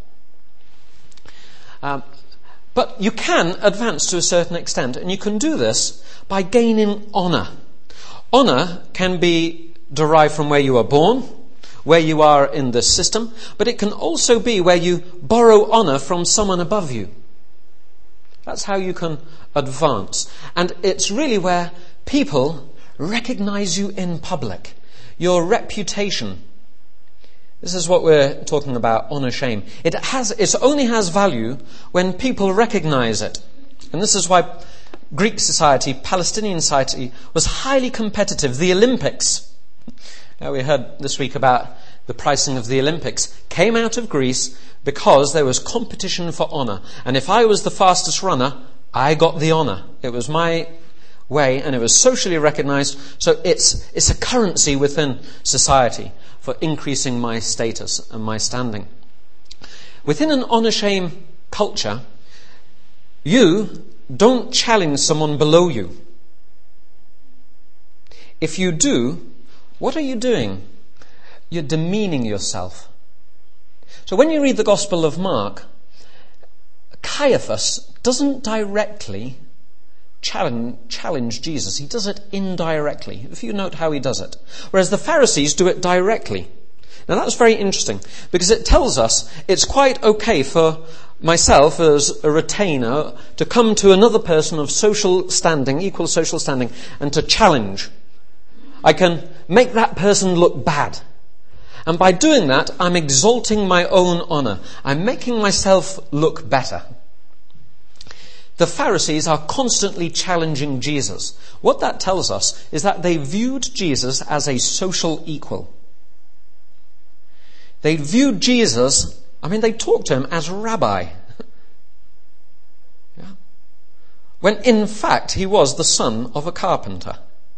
Um, but you can advance to a certain extent, and you can do this by gaining honour. Honour can be derived from where you are born, where you are in the system, but it can also be where you borrow honour from someone above you. That's how you can advance. And it's really where people recognise you in public. Your reputation. This is what we're talking about, honour shame. It has, it only has value when people recognise it. And this is why Greek society, Palestinian society was highly competitive. The Olympics Now we heard this week about the pricing of the Olympics. Came out of Greece because there was competition for honour. And if I was the fastest runner, I got the honour. It was my way, and it was socially recognised. So it's it's a currency within society for increasing my status and my standing. Within an honour-shame culture, you don't challenge someone below you. If you do, what are you doing? You're demeaning yourself. So when you read the Gospel of Mark, Caiaphas doesn't directly challenge, challenge Jesus. He does it indirectly, if you note how he does it. Whereas the Pharisees do it directly. Now that's very interesting, because it tells us it's quite okay for myself as a retainer to come to another person of social standing, equal social standing, and to challenge. I can make that person look bad. And by doing that, I'm exalting my own honour. I'm making myself look better. The Pharisees are constantly challenging Jesus. What that tells us is that they viewed Jesus as a social equal. They viewed Jesus, I mean, they talked to him as rabbi. Yeah. When in fact he was the son of a carpenter.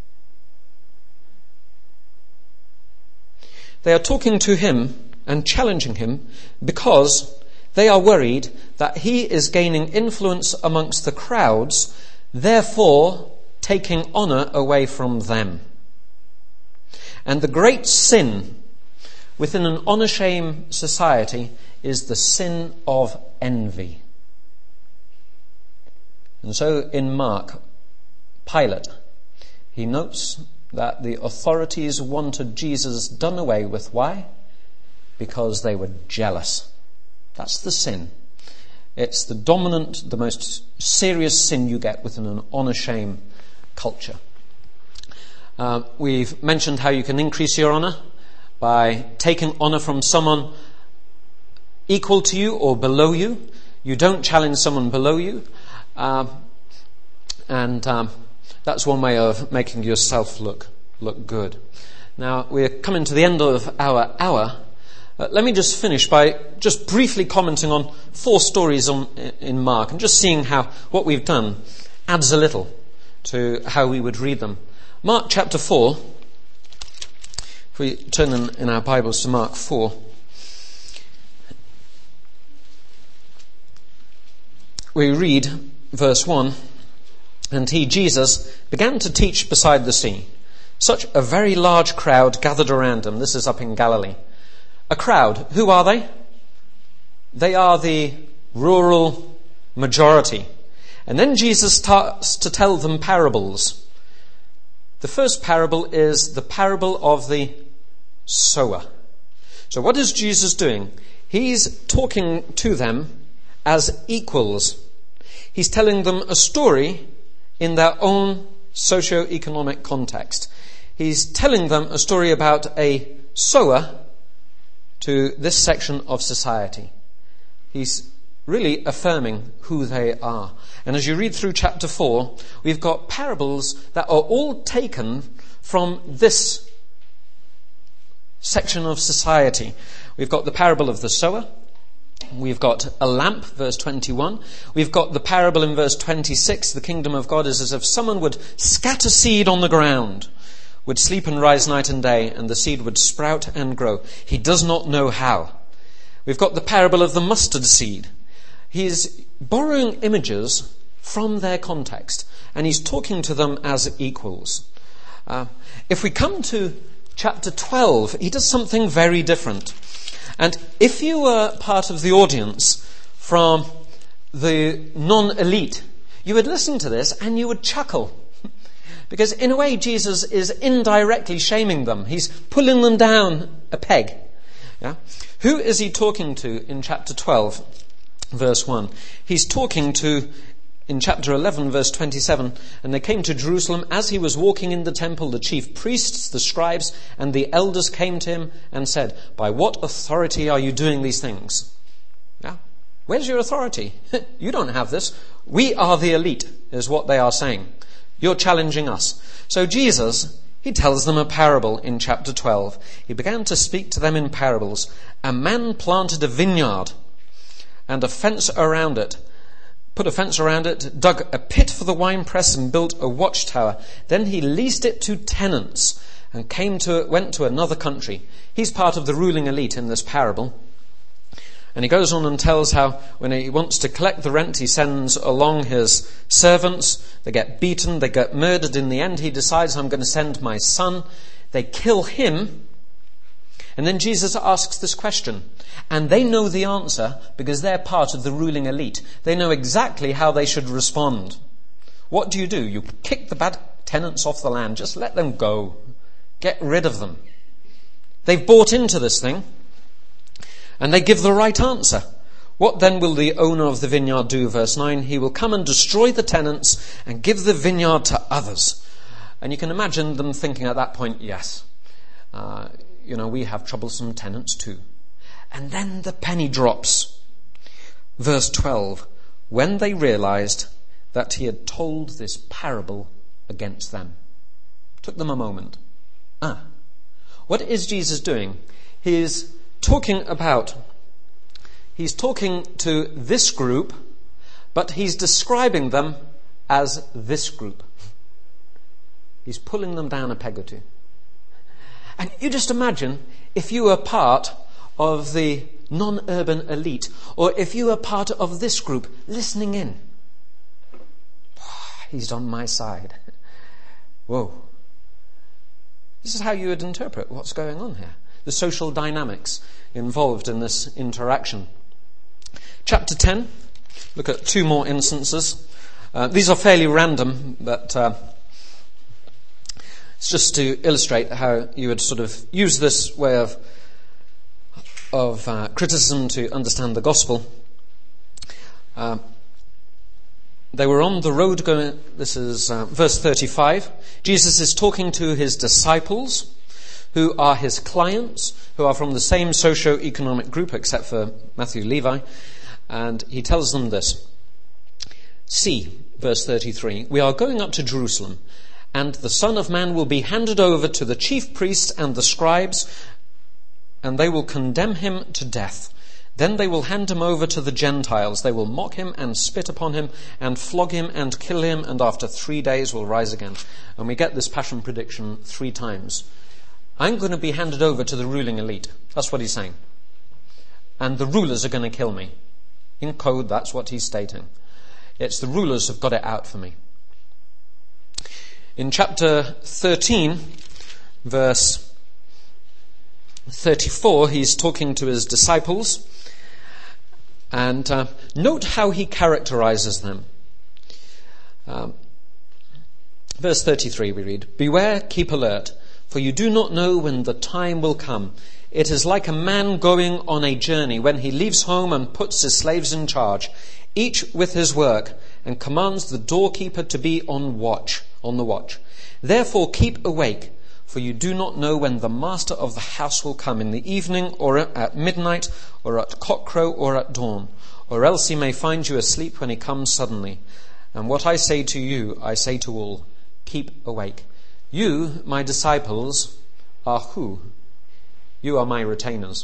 They are talking to him and challenging him because they are worried that he is gaining influence amongst the crowds, therefore taking honour away from them. And the great sin within an honour-shame society is the sin of envy. And so in Mark, Pilate, he notes that the authorities wanted Jesus done away with. Why? Because they were jealous. That's the sin. It's the dominant, the most serious sin you get within an honour-shame culture. Uh, we've mentioned how you can increase your honour by taking honour from someone equal to you or below you. You don't challenge someone below you. Uh, and um, that's one way of making yourself look look good. Now, we're coming to the end of our hour. Uh, let me just finish by just briefly commenting on four stories on, in Mark and just seeing how what we've done adds a little to how we would read them. Mark chapter four. If we turn in, in our Bibles to Mark four, we read verse one, "And he, Jesus, began to teach beside the sea. Such a very large crowd gathered around him." This is up in Galilee. A crowd. Who are they? They are the rural majority. And then Jesus starts to tell them parables. The first parable is the parable of the sower. So what is Jesus doing? He's talking to them as equals. He's telling them a story in their own socio-economic context. He's telling them a story about a sower to this section of society. He's really affirming who they are. And as you read through chapter four, we've got parables that are all taken from this section of society. We've got the parable of the sower. We've got a lamp, verse twenty-one. We've got the parable in verse twenty-six. The kingdom of God is as if someone would scatter seed on the ground, would sleep and rise night and day, and the seed would sprout and grow. He does not know how. We've got the parable of the mustard seed. He's borrowing images from their context, and he's talking to them as equals. Uh, if we come to chapter twelve, he does something very different. And if you were part of the audience from the non-elite, you would listen to this and you would chuckle. Because in a way, Jesus is indirectly shaming them. He's pulling them down a peg. Yeah? Who is he talking to in chapter twelve, verse one? He's talking to, in chapter eleven, verse twenty-seven, "And they came to Jerusalem. As he was walking in the temple, the chief priests, the scribes, and the elders came to him and said, 'By what authority are you doing these things?'" Yeah? Where's your authority? You don't have this. We are the elite, is what they are saying. You're challenging us. So Jesus, He tells them a parable in chapter twelve. He began to speak to them in parables. A man planted a vineyard and a fence around it, put a fence around it, dug a pit for the winepress and built a watchtower. Then he leased it to tenants and came to went to another country. He's part of the ruling elite in this parable. And he goes on and tells how when he wants to collect the rent, he sends along his servants. They get beaten, they get murdered. In the end, he decides, I'm going to send my son. They kill him. And then Jesus asks this question. And they know the answer because they're part of the ruling elite. They know exactly how they should respond. What do you do? You kick the bad tenants off the land. Just let them go. Get rid of them. They've bought into this thing. And they give the right answer. What then will the owner of the vineyard do? Verse nine, he will come and destroy the tenants and give the vineyard to others. And you can imagine them thinking at that point, yes, uh, you know, we have troublesome tenants too. And then the penny drops. Verse twelve, when they realized that he had told this parable against them. Took them a moment. Ah, what is Jesus doing? He is talking about, he's talking to this group, but he's describing them as this group. He's pulling them down a peg or two. And you just imagine if you were part of the non-urban elite, or if you were part of this group listening in. He's on my side. Whoa. This is how you would interpret what's going on here. The social dynamics involved in this interaction. Chapter ten, look at two more instances. Uh, these are fairly random, but uh, it's just to illustrate how you would sort of use this way of of uh, criticism to understand the gospel. Uh, they were on the road going, this is uh, verse thirty-five. Jesus is talking to his disciples, who are his clients, who are from the same socio-economic group except for Matthew, Levi. And he tells them this. See, verse thirty-three, we are going up to Jerusalem, and the Son of Man will be handed over to the chief priests and the scribes, and they will condemn him to death. Then they will hand him over to the Gentiles. They will mock him and spit upon him and flog him and kill him, and after three days will rise again. And we get this passion prediction three times. I'm going to be handed over to the ruling elite. That's what he's saying. And the rulers are going to kill me. In code, that's what he's stating. It's the rulers who've got it out for me. In chapter thirteen, verse thirty-four, he's talking to his disciples. And uh, note how he characterizes them. Um, verse thirty-three we read, beware, keep alert, for you do not know when the time will come. It is like a man going on a journey when he leaves home and puts his slaves in charge, each with his work, and commands the doorkeeper to be on watch, on the watch. Therefore keep awake, for you do not know when the master of the house will come, in the evening, or at midnight, or at cockcrow, or at dawn, or else he may find you asleep when he comes suddenly. And what I say to you, I say to all, keep awake. You, my disciples, are who? You are my retainers.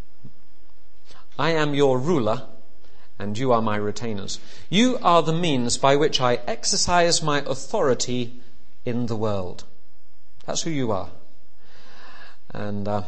I am your ruler, and you are my retainers. You are the means by which I exercise my authority in the world. That's who you are. And uh,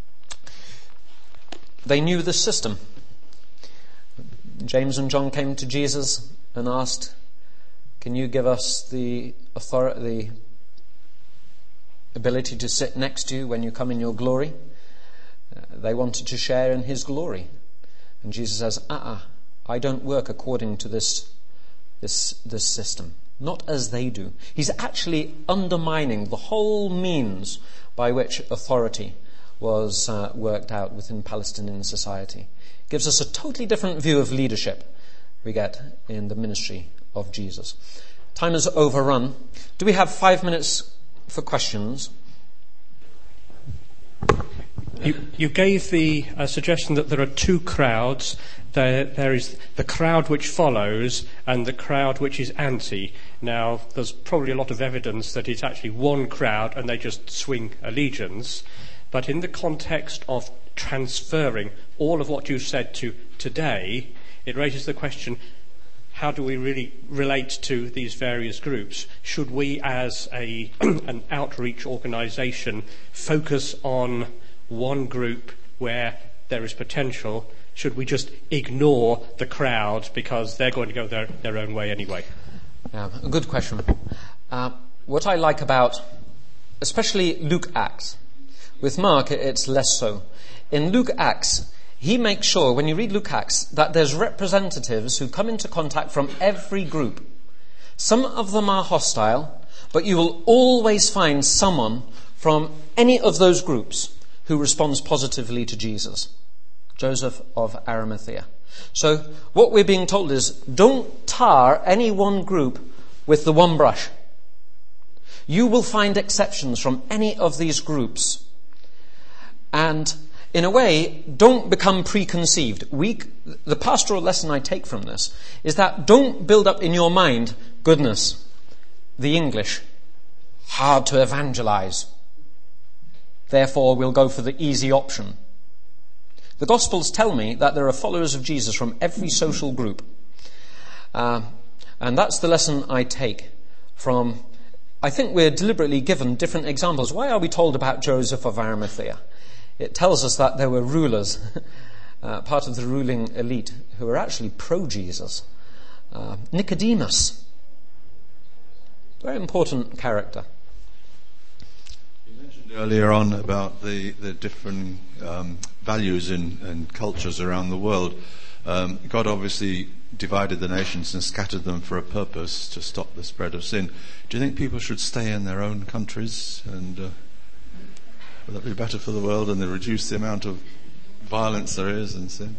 they knew this system. James and John came to Jesus and asked, can you give us the authority, the ability to sit next to you when you come in your glory? Uh, they wanted to share in his glory. And Jesus says, uh-uh, I don't work according to this, this, this system. Not as they do. He's actually undermining the whole means by which authority was uh, worked out within Palestinian society. Gives us a totally different view of leadership we get in the ministry of Jesus. Time is overrun. Do we have five minutes for questions? You, you gave the uh, suggestion that there are two crowds. There, there is the crowd which follows and the crowd which is anti. Now, there's probably a lot of evidence that it's actually one crowd and they just swing allegiance. But in the context of transferring all of what you've said to today, it raises the question, how do we really relate to these various groups? Should we, as a an outreach organisation, focus on one group where there is potential? Should we just ignore the crowd because they're going to go their, their own way anyway? Yeah, a good question. Uh, what I like about, especially Luke Acts, with Mark it's less so. In Luke Acts, he makes sure, when you read Luke Acts, that there's representatives who come into contact from every group. Some of them are hostile, but you will always find someone from any of those groups who responds positively to Jesus. Joseph of Arimathea. So what we're being told is, don't tar any one group with the one brush. You will find exceptions from any of these groups. And in a way, don't become preconceived. We, the pastoral lesson I take from this is that don't build up in your mind, goodness, the English, hard to evangelize. Therefore, we'll go for the easy option. The Gospels tell me that there are followers of Jesus from every social group. Uh, and that's the lesson I take from, I think we're deliberately given different examples. Why are we told about Joseph of Arimathea? It tells us that there were rulers, uh, part of the ruling elite, who were actually pro-Jesus. Uh, Nicodemus, very important character. You mentioned earlier on about the, the different um, values in, and cultures around the world. Um, God obviously divided the nations and scattered them for a purpose, to stop the spread of sin. Do you think people should stay in their own countries and... Uh, Would that be better for the world and they reduce the amount of violence there is and sin?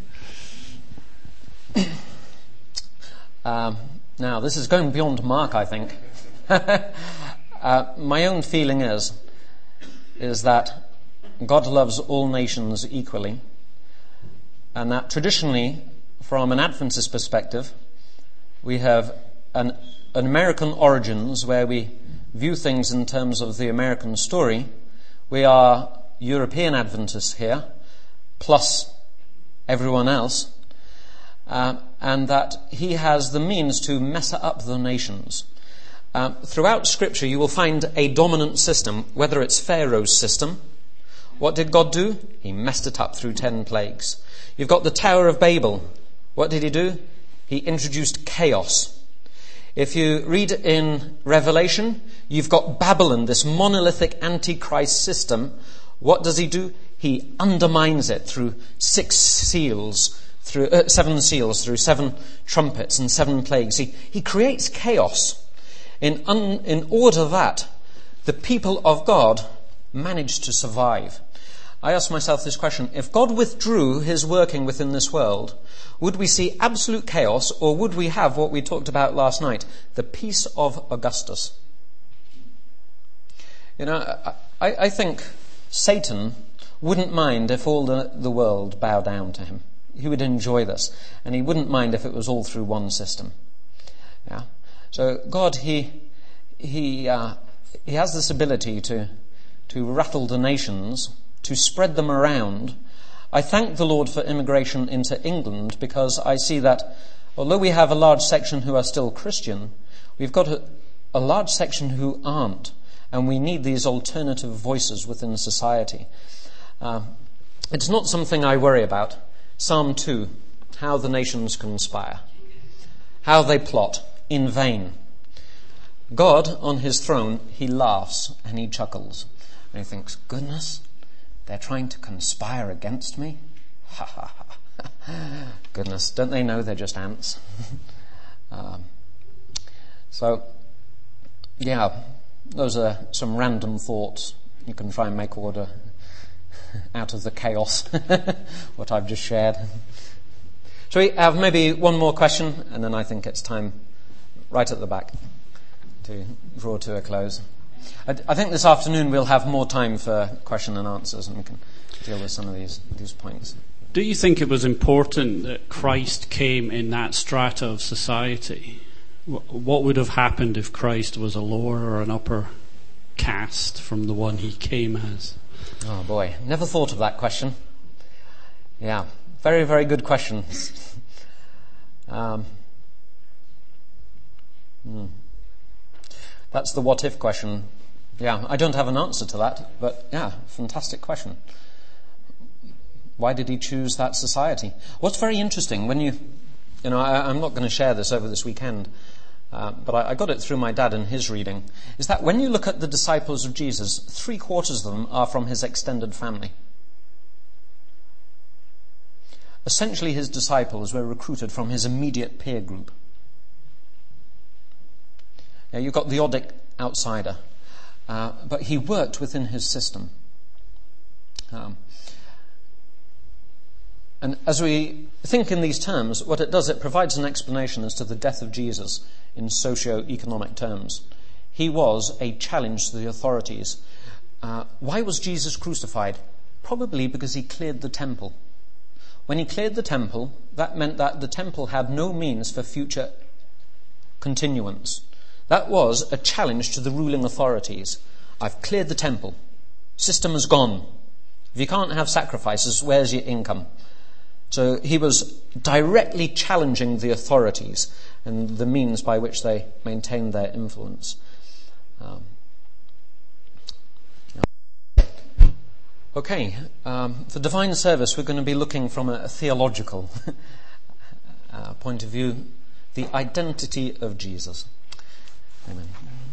Um, now, this is going beyond Mark, I think. uh, my own feeling is, is that God loves all nations equally, and that traditionally, from an Adventist perspective, we have an, an American origins where we view things in terms of the American story. We are European Adventists here, plus everyone else, uh, and that he has the means to mess up the nations. Uh, throughout Scripture you will find a dominant system, whether it's Pharaoh's system. What did God do? He messed it up through ten plagues. You've got the Tower of Babel. What did he do? He introduced chaos. If you read in Revelation, you've got Babylon, this monolithic antichrist system. What does he do? He undermines it through six seals, through uh, seven seals, through seven trumpets and seven plagues. He, he creates chaos in, un, in order that the people of God manage to survive. I ask myself this question: if God withdrew his working within this world, would we see absolute chaos, or would we have what we talked about last night, the peace of Augustus? You know, I, I think Satan wouldn't mind if all the, the world bowed down to him. He would enjoy this, and he wouldn't mind if it was all through one system. Yeah. So God, he he uh, he has this ability to to rattle the nations, to spread them around. I thank the Lord for immigration into England, because I see that although we have a large section who are still Christian, we've got a, a large section who aren't, and we need these alternative voices within society. Uh, it's not something I worry about. Psalm two, how the nations conspire, how they plot in vain. God on his throne, he laughs and he chuckles, and he thinks, goodness, they're trying to conspire against me? Ha ha ha. Goodness, don't they know they're just ants? um, so, yeah, those are some random thoughts. You can try and make order out of the chaos, what I've just shared. Shall we have maybe one more question, and then I think it's time, right at the back, to draw to a close. I, I think this afternoon we'll have more time for question and answers, and we can deal with some of these these points. Do you think it was important that Christ came in that strata of society? What would have happened if Christ was a lower or an upper caste from the one he came as? Oh boy, never thought of that question. Yeah, very, very good question. um, hmm. That's the what if question. Yeah, I don't have an answer to that, but yeah, fantastic question. Why did he choose that society? What's very interesting, when you, you know, I, I'm not going to share this over this weekend, uh, but I, I got it through my dad in his reading, is that when you look at the disciples of Jesus, three quarters of them are from his extended family. Essentially, his disciples were recruited from his immediate peer group. Now, you've got the odd outsider, uh, but he worked within his system. Um, And as we think in these terms, what it does, it provides an explanation as to the death of Jesus in socio-economic terms. He was a challenge to the authorities. Uh, why was Jesus crucified? Probably because he cleared the temple. When he cleared the temple, that meant that the temple had no means for future continuance. That was a challenge to the ruling authorities. I've cleared the temple. System is gone. If you can't have sacrifices, where's your income? So he was directly challenging the authorities and the means by which they maintained their influence. Um, okay, um, for divine service, we're going to be looking from a, a theological uh, point of view, the identity of Jesus. Amen.